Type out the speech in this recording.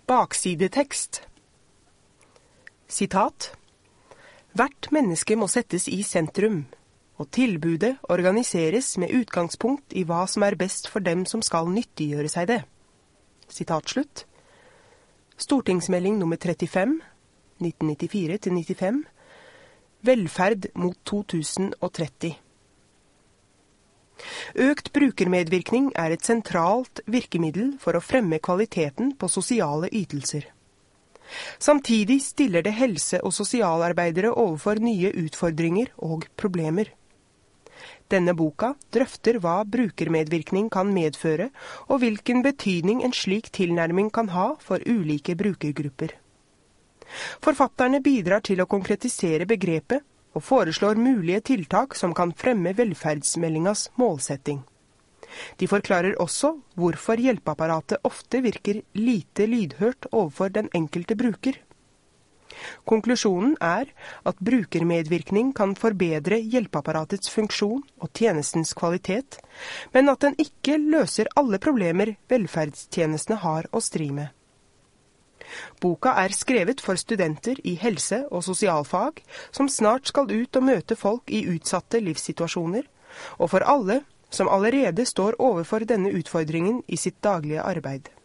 Baksidetekst. Sitat: Hvert menneske må settes i sentrum, og tilbudet organiseres med utgangspunkt i hva som best for dem som skal nyttiggjøre seg det. Sitat slutt. Stortingsmelding nummer 35, 1994-95, Velferd mot 2030. Økt brukermedvirkning et sentralt virkemiddel for å fremme kvaliteten på sosiale ytelser. Samtidig stiller det helse- og sosialarbeidere overfor nye utfordringer og problemer. Denne boka drøfter hva brukermedvirkning kan medføre, og hvilken betydning en slik tilnærming kan ha for ulike brukergrupper. Forfatterne bidrar til å konkretisere begrepet, og foreslår mulige tiltak som kan fremme velferdsmeldingas målsetting. De forklarer også hvorfor hjelpeapparatet ofte virker lite lydhørt overfor den enkelte bruker. Konklusjonen at brukermedvirkning kan forbedre hjelpeapparatets funksjon og tjenestens kvalitet, men at den ikke løser alle problemer velferdstjenestene har å stri med. Boka skrevet for studenter i helse- og sosialfag, som snart skal ut og møte folk i utsatte livssituasjoner, og for alle som allerede står overfor denne utfordringen i sitt daglige arbeid.